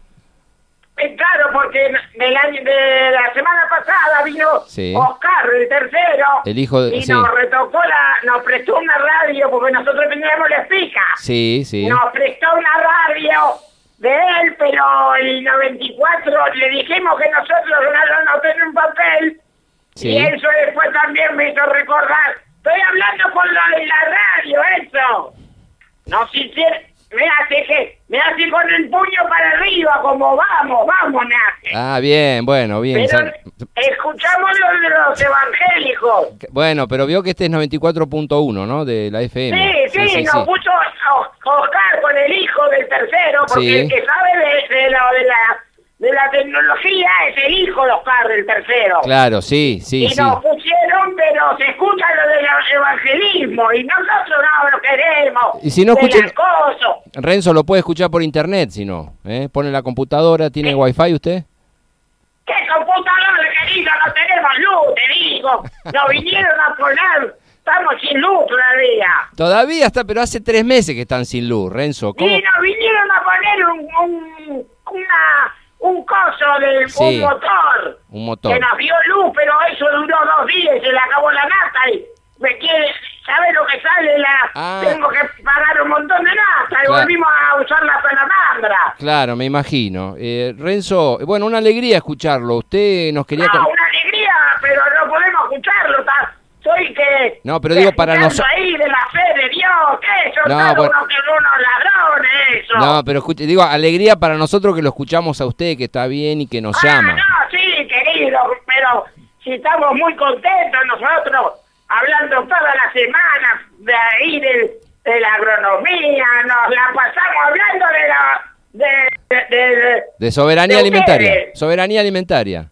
Eh, claro, porque del año, de la semana pasada vino Sí. Oscar, el tercero, El hijo de- y sí. nos retocó la, nos prestó una radio porque nosotros teníamos la espica. Sí, sí. Nos prestó una radio de él, pero el noventa y cuatro le dijimos que nosotros no anotamos un papel. Sí. Y eso después también me hizo recordar. Estoy hablando con lo de la radio, eso. No sincero, me hace que, me hace con el puño para arriba, como vamos, vamos, me hace. Ah, bien, bueno, bien. Pero Sa- escuchamos lo de los evangélicos. Bueno, pero vio que este es noventa y cuatro punto uno, ¿no? De la F M. Sí, sí, nos puso O- Oscar con el hijo del tercero, porque Sí. el que sabe de, de, lo, de, la, de la tecnología es el hijo de Oscar del tercero. Claro, sí, sí, y sí. nos pusieron, pero se escucha lo del evangelismo, y nosotros no lo queremos. Y si no del escuchen- acoso. Renzo lo puede escuchar por internet, si no. ¿eh? Pone la computadora, ¿tiene wifi usted? ¿Qué computadora, querido? No tenemos luz, te digo. Nos vinieron a poner, estamos sin luz todavía. Todavía está, pero hace tres meses que están sin luz, Renzo. ¿Cómo? Y nos vinieron a poner un, un, una, un coso de Sí. un motor. Un motor. Que nos dio luz, pero eso duró dos días y se le acabó la nata. Y me quiere, ¿sabe lo que sale? La, Ah. Tengo que pagar un montón de nata y Claro. volvimos a usar la salamandra. Claro, me imagino. Eh, Renzo, bueno, una alegría escucharlo. Usted nos quería... No, con- una alegría, pero no podemos escucharlo. Está, soy que... No, pero digo para escuchando nosotros... ahí de la fe de Dios, ¿qué? Son No, todos bueno. unos, que unos ladrones, eso. No, pero escuche, digo, alegría para nosotros que lo escuchamos a usted, que está bien y que nos llama. Ah, no, sí, querido, pero si estamos muy contentos nosotros, hablando toda la semana de ahí de, de la agronomía, nos la pasamos hablando de la... de... de, de- De soberanía de alimentaria. ustedes. Soberanía alimentaria.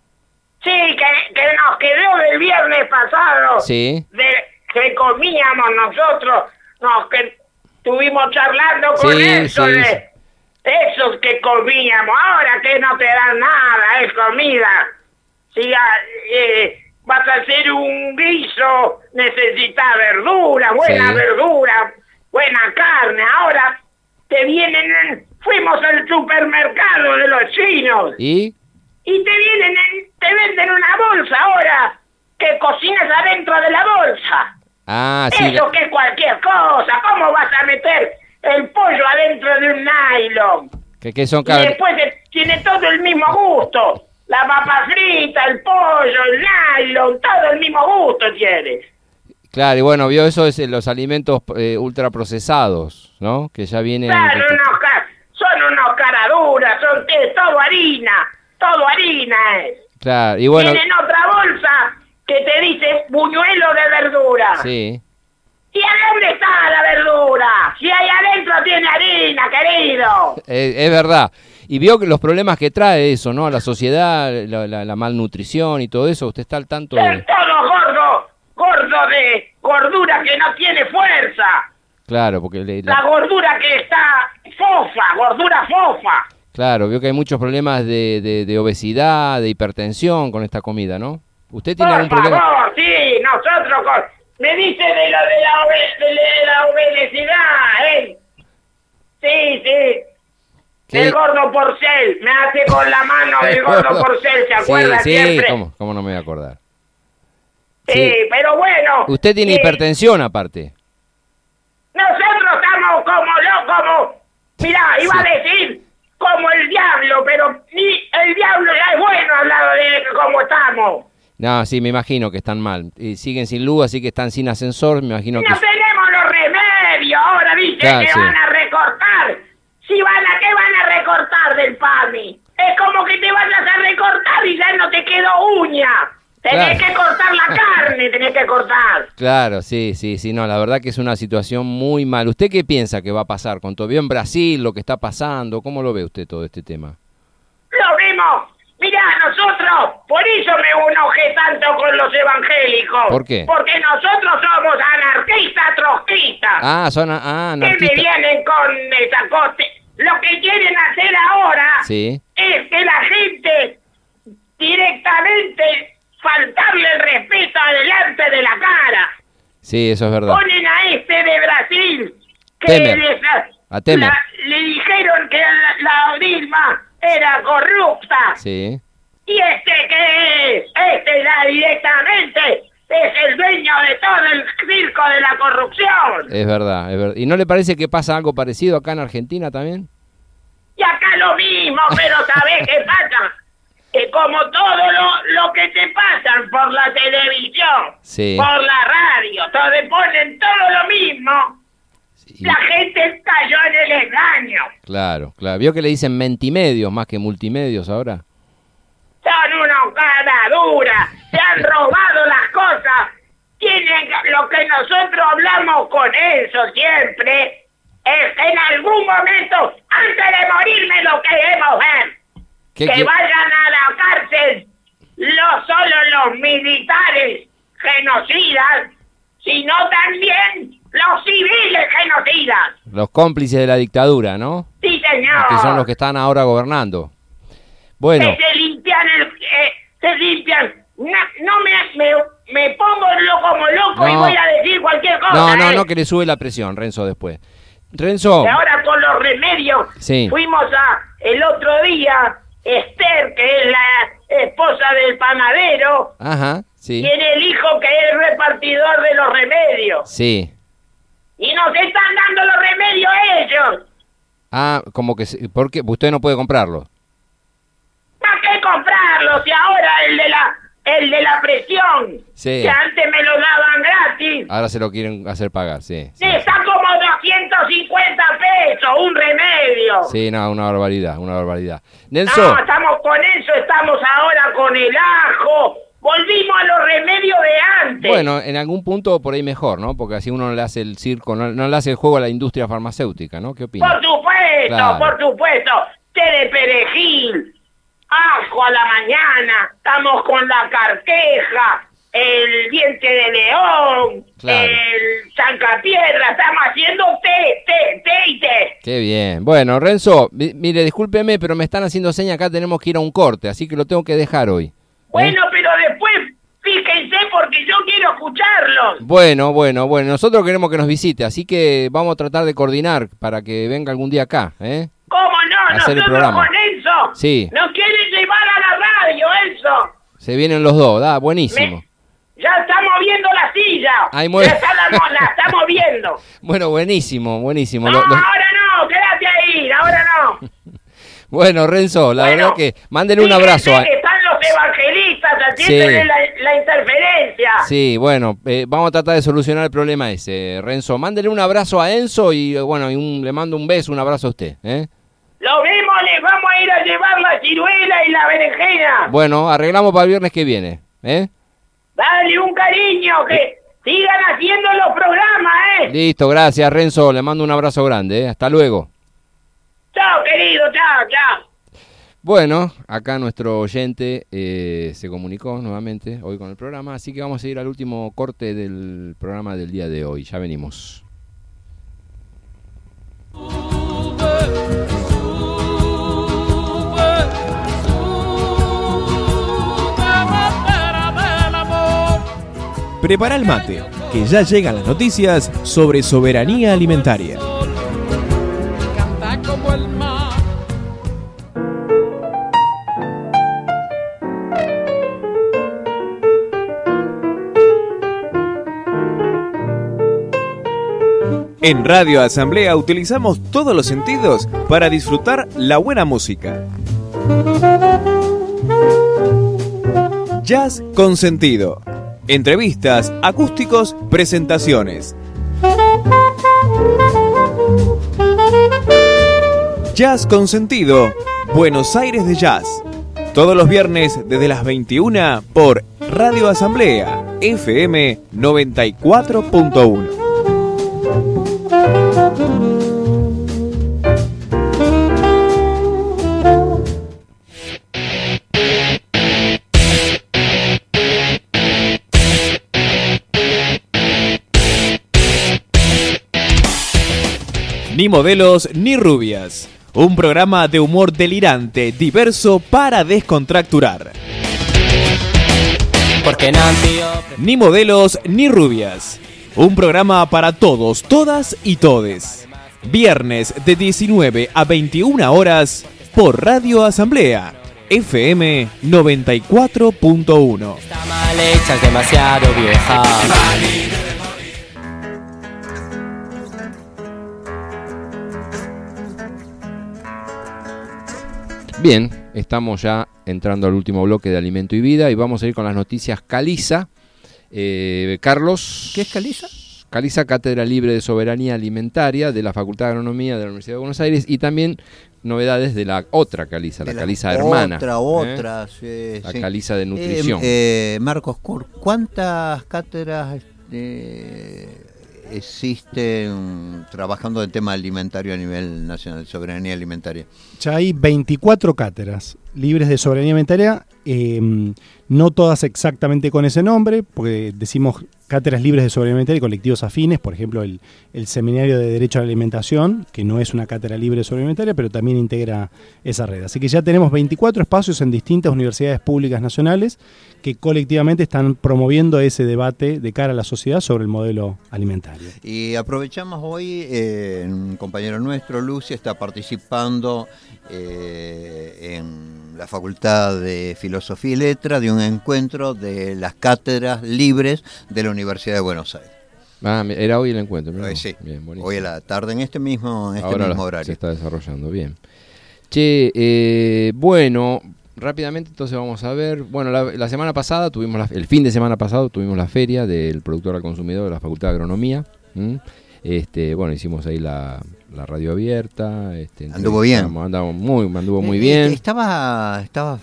Sí, que, que nos quedó del viernes pasado, Sí. de que comíamos nosotros, nos que estuvimos charlando con Sí, eso sí, de sí. esos que comíamos, ahora que no te dan nada, es comida. Si ah, eh, vas a hacer un guiso, necesitas verdura, buena Sí. verdura, buena carne, ahora te vienen, en- fuimos al supermercado de los chinos. ¿Y? Y te vienen, en- te venden una bolsa ahora que cocinas adentro de la bolsa. Ah, sí. Eso que es cualquier cosa. ¿Cómo vas a meter el pollo adentro de un nylon? Que, que son Y car- después te- tiene todo el mismo gusto. La papa frita, el pollo, el nylon, todo el mismo gusto tiene. Claro, y bueno, vio eso es eh, los alimentos eh, ultraprocesados, ¿no? Que ya vienen... Claro, unos ca- son unos caraduras, son es todo harina, todo harina es. Claro, y bueno... Tienen otra bolsa que te dice buñuelo de verdura. Sí. ¿Y a dónde está la verdura? Si ahí adentro tiene harina, querido. Eh, es verdad. Y vio que los problemas que trae eso, ¿no? A la sociedad, la, la- la malnutrición y todo eso. Usted está al tanto de... Es todo gordo, gordo de gordura que no tiene fuerza. Claro, porque... le- la- La gordura que está fofa, gordura fofa. Claro, vio que hay muchos problemas de, de, de obesidad, de hipertensión con esta comida, ¿no? ¿Usted tiene Por algún problema? favor, sí, nosotros con... Me dice de lo de la, obe- de la obesidad, ¿eh? Sí, sí. ¿Qué? El gordo Porcel, me hace con la mano del gordo Porcel, ¿se acuerda Sí, sí, siempre? ¿cómo, cómo no me voy a acordar? Sí, Sí. pero bueno. Usted tiene sí, hipertensión aparte. Nosotros estamos como locos, como... Mirá, iba Sí. a decir como el diablo, pero ni el diablo ya es bueno al lado de cómo estamos. No, sí, me imagino que están mal. Y siguen sin luz, así que están sin ascensor, me imagino que... No tenemos los remedios, ahora dicen Claro, que sí. van a recortar. Si van a, ¿qué van a recortar del PAMI? Es como que te vayas a recortar y ya no te quedó uña. Tenés Claro. que cortar la carne, tenés que cortar. Claro, sí, sí, sí, no, la verdad que es una situación muy mal. ¿Usted qué piensa que va a pasar con todo? ¿Vio en Brasil lo que está pasando? ¿Cómo lo ve usted todo este tema? Lo vimos. Mirá, nosotros, por eso me enojé tanto con los evangélicos. ¿Por qué? Porque nosotros somos anarquistas trotskistas. Ah, son a- ah, que me anarquistas. vienen con esa cosa. Lo que quieren hacer ahora Sí, es que la gente directamente faltarle el respeto adelante de la cara. sí, eso es verdad. Ponen a este de Brasil que Temer. les- A Temer. la- le dijeron que la, la Dilma era corrupta. Sí, ¿Y este qué es? Este ya directamente es el dueño de todo el circo de la corrupción. es verdad, es verdad. ¿Y no le parece que pasa algo parecido acá en Argentina también? Y acá lo mismo, pero ¿sabés qué pasa? Que como todo lo, lo que te pasan por la televisión, Sí. por la radio, te ponen todo lo mismo, la gente cayó en el engaño. Claro, claro. ¿Vio que le dicen mentimedios más que multimedios ahora? Son unos cara dura, se han robado las cosas. Tienen que- lo que nosotros hablamos con eso siempre es que en algún momento, antes de morirme, lo queremos ver. ¿Qué que qui- vayan a la cárcel no solo los militares genocidas, sino también los civiles genocidas. Los cómplices de la dictadura, ¿no? Sí, señor. Que son los que están ahora gobernando. Bueno, Que se limpian el... eh, se limpian... No, no me, me, me pongo lo como loco y No. voy a decir cualquier cosa. no, no, ¿eh? no, que le sube la presión, Renzo, después. Renzo, Y ahora con los remedios, Sí. fuimos a el otro día, Esther, que es la esposa del panadero, ajá, sí, tiene el hijo que es repartidor de los remedios. sí. Y nos están dando los remedios ellos. Ah, como que, se- ¿por qué? Usted no puede comprarlo. ¿Para qué comprarlos? Y ahora el de la el de la presión, Sí. que antes me lo daban gratis, Ahora se lo quieren hacer pagar, sí. Sí, está como doscientos cincuenta pesos, un remedio. sí, no, una barbaridad, una barbaridad. No, Nelson, estamos con eso, estamos ahora con el ajo. Volvimos a los remedios de antes. bueno, en algún punto por ahí mejor, ¿no? Porque así uno no le hace el circo, no, no le hace el juego a la industria farmacéutica, ¿no? ¿Qué opina? Por supuesto, Claro. por supuesto. Té de perejil, ajo a la mañana, estamos con la carqueja, el diente de león, Claro. el zancapiedra, estamos haciendo té, té, té y té. Qué bien. Bueno, Renzo, mi- mire, discúlpeme, pero me están haciendo señas acá, tenemos que ir a un corte, así que lo tengo que dejar hoy. ¿eh? Bueno, pero después fíjense porque yo quiero escucharlos. Bueno, bueno, bueno, nosotros queremos que nos visite, así que vamos a tratar de coordinar para que venga algún día acá, ¿eh? ¿Cómo no? Hacer el Nosotros programa. con Enzo Sí. nos quieren llevar a la radio, Enzo. Se vienen los dos, da, buenísimo. Ya estamos viendo la silla. Ay, muy- Ya está la, la estamos viendo. Bueno, buenísimo, buenísimo. No, Lo- lo- ahora no, quédate ahí, ahora no. Bueno, Renzo, la Bueno, verdad que mándenle un Fíjense abrazo. a- que están los evangelistas, Sí. atienden la, la interferencia. Sí, bueno, eh, vamos a tratar de solucionar el problema ese, Renzo. Mándele un abrazo a Enzo y, eh, bueno, y un- le mando un beso, un abrazo a usted, ¿eh? Lo vemos, les vamos a ir a llevar la ciruela y la berenjena. Bueno, arreglamos para el viernes que viene, ¿eh? Dale un cariño, que sigan haciendo los programas, ¿eh? Listo, gracias, Renzo. Le mando un abrazo grande, ¿eh? Hasta luego. Chao, querido, chao, chao. Bueno, acá nuestro oyente eh, se comunicó nuevamente hoy con el programa, así que vamos a ir al último corte del programa del día de hoy. Ya venimos. Prepara el mate, que ya llegan las noticias sobre soberanía alimentaria. Canta como el mar. En Radio Asamblea utilizamos todos los sentidos para disfrutar la buena música. Jazz con sentido. Entrevistas, acústicos, presentaciones. Jazz con sentido. Buenos Aires de Jazz. Todos los viernes desde las veintiuna por Radio Asamblea, F M noventa y cuatro punto uno. Ni modelos ni rubias. Un programa de humor delirante, diverso para descontracturar. Porque Nancy... Ni modelos ni rubias. Un programa para todos, todas y todes. Viernes de diecinueve a veintiuna horas por Radio Asamblea, F M noventa y cuatro punto uno. Está mal hecha, es demasiado vieja. Bien, estamos ya entrando al último bloque de Alimento y Vida y vamos a ir con las noticias Caliza. Eh, Carlos. ¿Qué es Caliza? Caliza, Cátedra Libre de Soberanía Alimentaria de la Facultad de Agronomía de la Universidad de Buenos Aires, y también novedades de la otra Caliza, la, la Caliza hermana. Otra, otra, ¿eh? sí, La sí. Caliza de Nutrición. Eh, eh, Marcos Kur, ¿cuántas cátedras eh, existen trabajando el tema alimentario a nivel nacional, soberanía alimentaria? Ya hay veinticuatro cátedras libres de soberanía alimentaria, eh, no todas exactamente con ese nombre, porque decimos cátedras libres de soberanía alimentaria y colectivos afines, por ejemplo el, el Seminario de Derecho a la Alimentación, que no es una cátedra libre de soberanía alimentaria, pero también integra esa red. Así que ya tenemos veinticuatro espacios en distintas universidades públicas nacionales que colectivamente están promoviendo ese debate de cara a la sociedad sobre el modelo alimentario. Y aprovechamos hoy, eh, un compañero nuestro, Lucy, está participando eh, en la Facultad de Filosofía y Letras de un encuentro de las cátedras libres de la Universidad de Buenos Aires. Ah, era hoy el encuentro, ¿no? Hoy sí, bien, hoy a la tarde en este mismo, en este Ahora mismo la, horario. se está desarrollando, bien. Che, eh, bueno, rápidamente entonces vamos a ver, bueno, la, la semana pasada tuvimos, la, el fin de semana pasado tuvimos la feria del productor al consumidor de la Facultad de Agronomía. ¿m? Este, bueno, hicimos ahí la, la radio abierta. Este, anduvo bien. Anduvo muy, anduvo muy eh, bien. Eh, estaba, estaba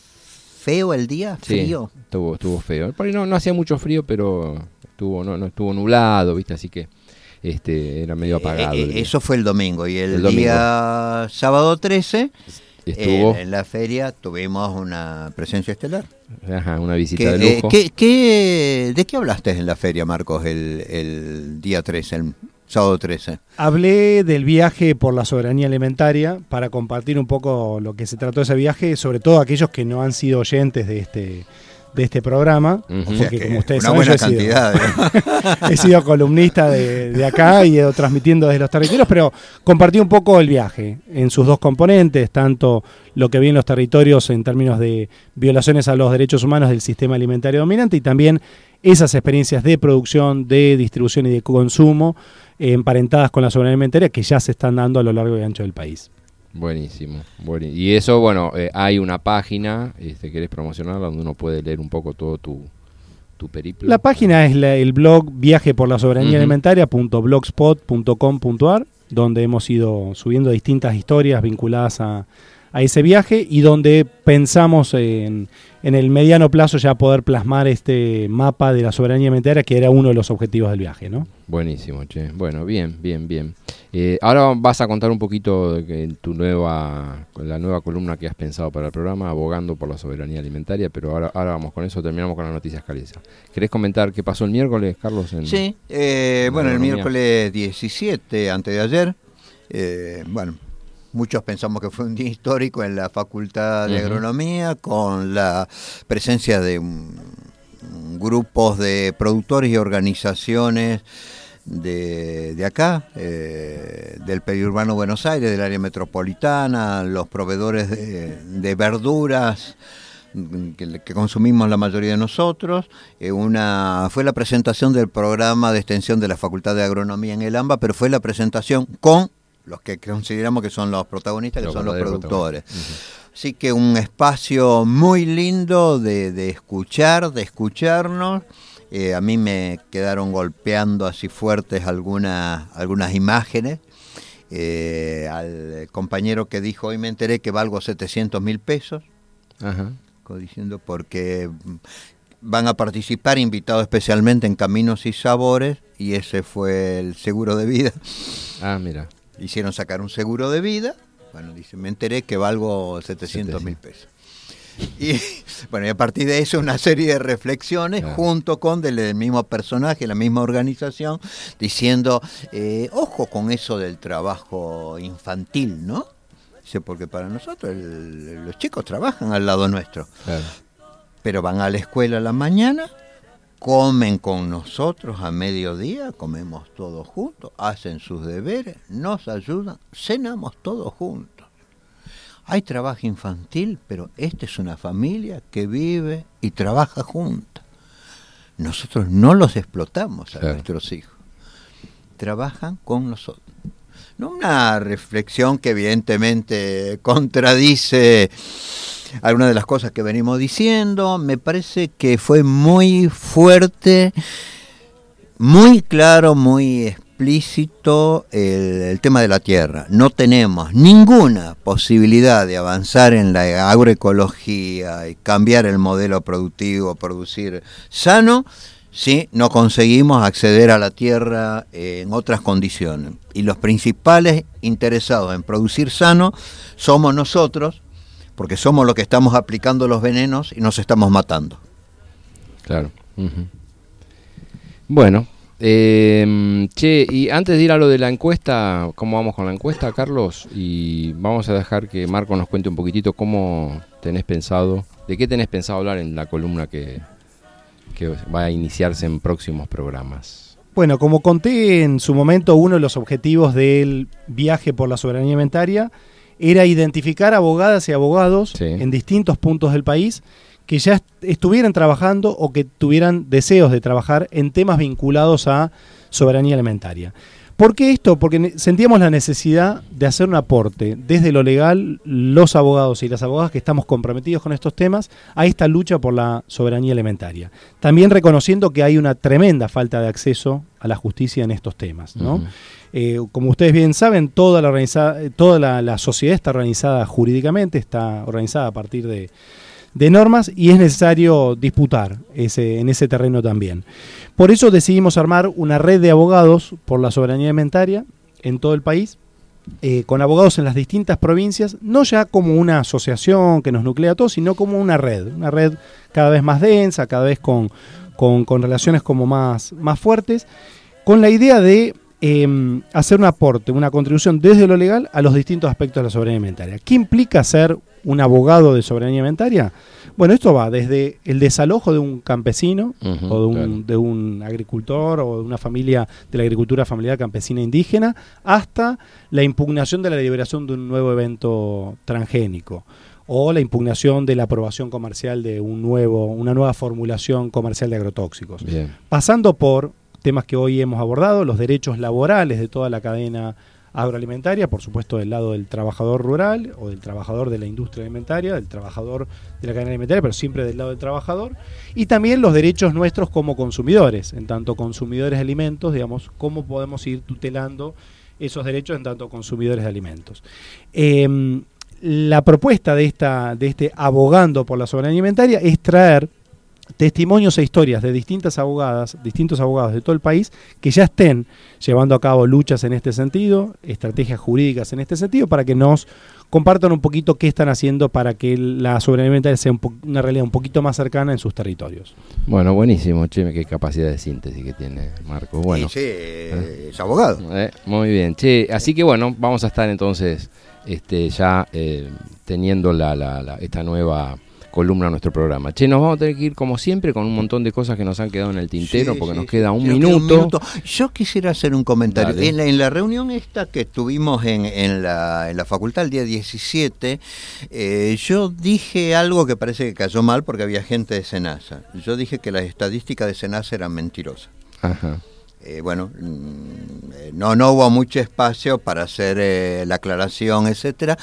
feo el día, frío. Sí, estuvo, estuvo feo. Por ahí no, no hacía mucho frío, pero estuvo, no, no estuvo nublado, viste, así que este era medio apagado. Eh, eh, eso fue el domingo y el, el día domingo. Sábado trece estuvo eh, en la feria tuvimos una presencia estelar. Ajá, una visita ¿Qué, de lujo. Eh, ¿qué, qué, ¿De qué hablaste en la feria, Marcos, el, el día trece, el sábado trece? Hablé del viaje por la soberanía alimentaria para compartir un poco lo que se trató de ese viaje, sobre todo aquellos que no han sido oyentes de este de este programa, uh-huh. porque o sea que como ustedes una saben, buena yo he, cantidad, sido, ¿eh? he sido columnista de, de acá y he ido transmitiendo desde los territorios, pero compartí un poco el viaje en sus dos componentes, tanto lo que vi en los territorios en términos de violaciones a los derechos humanos del sistema alimentario dominante y también esas experiencias de producción, de distribución y de consumo eh, emparentadas con la soberanía alimentaria que ya se están dando a lo largo y ancho del país. Buenísimo, buenísimo. Y eso, bueno, eh, hay una página, este, ¿querés promocionarla? Donde uno puede leer un poco todo tu, tu periplo. La página es la, el blog viaje por la soberanía uh-huh. alimentaria punto blogspot punto com punto ar, donde hemos ido subiendo distintas historias vinculadas a, a ese viaje y donde pensamos en, en el mediano plazo ya poder plasmar este mapa de la soberanía alimentaria, que era uno de los objetivos del viaje, ¿no? Buenísimo, che. Bueno, bien, bien, bien. Eh, ahora vas a contar un poquito de que tu nueva, la nueva columna que has pensado para el programa, abogando por la soberanía alimentaria, pero ahora, ahora vamos con eso, terminamos con las noticias Caliza. ¿Querés comentar qué pasó el miércoles, Carlos? En, sí, eh, en bueno, el Agronomía? miércoles diecisiete, antes de ayer, eh, bueno, muchos pensamos que fue un día histórico en la Facultad de uh-huh. Agronomía, con la presencia de um, grupos de productores y organizaciones de, de acá, eh, del periurbano Buenos Aires, del área metropolitana, los proveedores de, de verduras que, que consumimos la mayoría de nosotros. Eh, una fue la presentación del programa de extensión de la Facultad de Agronomía en el AMBA, pero fue la presentación con los que consideramos que son los protagonistas, que los son los productores. Uh-huh. Así que un espacio muy lindo de, de escuchar, de escucharnos. Eh, a mí me quedaron golpeando así fuertes algunas, algunas imágenes. Eh, al compañero que dijo, hoy me enteré que valgo setecientos mil pesos. Ajá. Diciendo porque van a participar invitados especialmente en Caminos y Sabores, y ese fue el seguro de vida. Ah, mira. Hicieron sacar un seguro de vida. Bueno, dice, me enteré que valgo setecientos mil pesos. Y bueno, y a partir de eso una serie de reflexiones, claro, junto con del, del mismo personaje, la misma organización, diciendo, eh, ojo con eso del trabajo infantil, ¿no? Dice, porque para nosotros el, los chicos trabajan al lado nuestro, claro, pero van a la escuela a la mañana, comen con nosotros a mediodía, comemos todos juntos, hacen sus deberes, nos ayudan, cenamos todos juntos. Hay trabajo infantil, pero esta es una familia que vive y trabaja junta. Nosotros no los explotamos a claro. nuestros hijos. Trabajan con nosotros. No una reflexión que evidentemente contradice algunas de las cosas que venimos diciendo. Me parece que fue muy fuerte, muy claro, muy explícito el, el tema de la tierra. No tenemos ninguna posibilidad de avanzar en la agroecología y cambiar el modelo productivo, producir sano, si no conseguimos acceder a la tierra en otras condiciones. Y los principales interesados en producir sano somos nosotros, porque somos los que estamos aplicando los venenos y nos estamos matando. Claro. Uh-huh. Bueno, eh, che, y antes de ir a lo de la encuesta, ¿cómo vamos con la encuesta, Carlos? Y vamos a dejar que Marco nos cuente un poquitito cómo tenés pensado, de qué tenés pensado hablar en la columna que, que va a iniciarse en próximos programas. Bueno, como conté en su momento, uno de los objetivos del viaje por la soberanía alimentaria era identificar abogadas y abogados sí. en distintos puntos del país que ya est- estuvieran trabajando o que tuvieran deseos de trabajar en temas vinculados a soberanía alimentaria. ¿Por qué esto? Porque ne- sentíamos la necesidad de hacer un aporte desde lo legal, los abogados y las abogadas que estamos comprometidos con estos temas, a esta lucha por la soberanía alimentaria. También reconociendo que hay una tremenda falta de acceso a la justicia en estos temas, ¿no? Uh-huh. Eh, como ustedes bien saben, toda la organiza- toda la, la sociedad está organizada jurídicamente, está organizada a partir de, de normas, y es necesario disputar ese, en ese terreno también. Por eso decidimos armar una red de abogados por la soberanía alimentaria en todo el país, eh, con abogados en las distintas provincias, no ya como una asociación que nos nuclea a todos, sino como una red, una red cada vez más densa, cada vez con, con, con relaciones como más, más fuertes, con la idea de eh, hacer un aporte, una contribución desde lo legal a los distintos aspectos de la soberanía alimentaria. ¿Qué implica ser un abogado de soberanía alimentaria? Bueno, esto va desde el desalojo de un campesino uh-huh, o de un, claro. de un agricultor o de una familia de la agricultura familiar campesina indígena, hasta la impugnación de la liberación de un nuevo evento transgénico, o la impugnación de la aprobación comercial de un nuevo, una nueva formulación comercial de agrotóxicos. Bien. Pasando por temas que hoy hemos abordado, los derechos laborales de toda la cadena agroalimentaria, por supuesto del lado del trabajador rural o del trabajador de la industria alimentaria, del trabajador de la cadena alimentaria, pero siempre del lado del trabajador, y también los derechos nuestros como consumidores, en tanto consumidores de alimentos, digamos, cómo podemos ir tutelando esos derechos en tanto consumidores de alimentos. Eh, la propuesta de, esta, de este abogando por la soberanía alimentaria es traer testimonios e historias de distintas abogadas, distintos abogados de todo el país que ya estén llevando a cabo luchas en este sentido, estrategias jurídicas en este sentido, para que nos compartan un poquito qué están haciendo para que la soberanía alimentaria sea un po- una realidad un poquito más cercana en sus territorios. Bueno, buenísimo, che, qué capacidad de síntesis que tiene Marco. Bueno, sí, sí, eh, es abogado. Eh, muy bien, che, así que bueno, vamos a estar entonces este, ya eh, teniendo la, la, la, esta nueva columna a nuestro programa. Che, nos vamos a tener que ir como siempre con un montón de cosas que nos han quedado en el tintero, sí, porque sí, nos queda un minuto. un minuto. Yo quisiera hacer un comentario. En la, en la reunión esta que tuvimos en, en, la, en la facultad el día diecisiete, eh, yo dije algo que parece que cayó mal porque había gente de SENASA. Yo dije que las estadísticas de SENASA eran mentirosas. Ajá. Eh, bueno, no, no hubo mucho espacio para hacer eh, la aclaración, etcétera,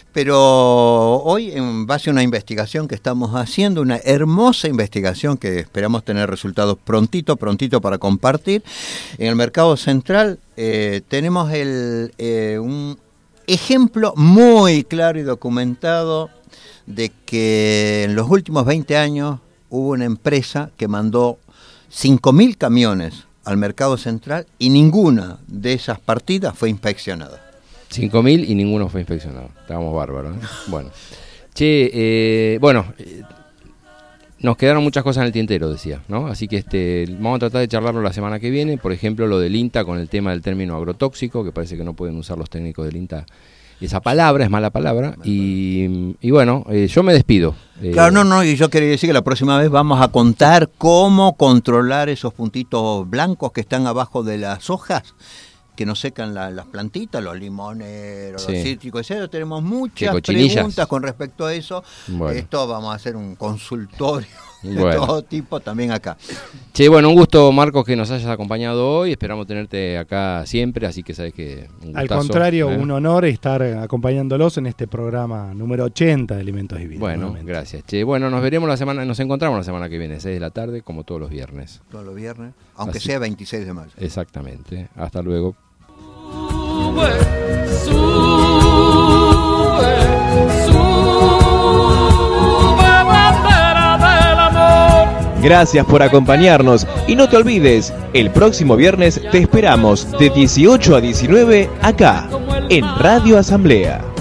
pero hoy, en base a una investigación que estamos haciendo, una hermosa investigación que esperamos tener resultados prontito, prontito para compartir, en el Mercado Central eh, tenemos el, eh, un ejemplo muy claro y documentado de que en los últimos veinte años hubo una empresa que mandó cinco mil camiones al mercado central y ninguna de esas partidas fue inspeccionada. cinco mil y ninguno fue inspeccionado. Estábamos bárbaros, ¿eh? Bueno. Che, eh, bueno, eh, nos quedaron muchas cosas en el tintero, decía, ¿no? Así que este, vamos a tratar de charlarlo la semana que viene. Por ejemplo, lo del INTA con el tema del término agrotóxico, que parece que no pueden usar los técnicos del INTA esa palabra, es mala palabra. Y, y bueno, eh, yo me despido. Eh, Claro, no, no, y yo quería decir que la próxima vez vamos a contar cómo controlar esos puntitos blancos que están abajo de las hojas, que nos secan la- las plantitas, los limoneros, Sí. los cítricos, etcétera. Tenemos Sí, muchas cochinillas. preguntas con respecto a eso. Bueno. Esto vamos a hacer un consultorio de Bueno. todo tipo también acá. Che, bueno, un gusto, Marcos, que nos hayas acompañado hoy. Esperamos tenerte acá siempre, así que sabes que un Al gustazo, contrario, ¿eh? un honor estar acompañándolos en este programa número ochenta de Alimentos y Vida. Bueno, nuevamente. gracias. Che, bueno, nos veremos la semana, nos encontramos la semana que viene, seis de la tarde, como todos los viernes. Todos los viernes, aunque Así- sea veintiséis de mayo. Exactamente. Hasta luego. Gracias por acompañarnos y no te olvides, el próximo viernes te esperamos de dieciocho a diecinueve acá, en Radio Asamblea.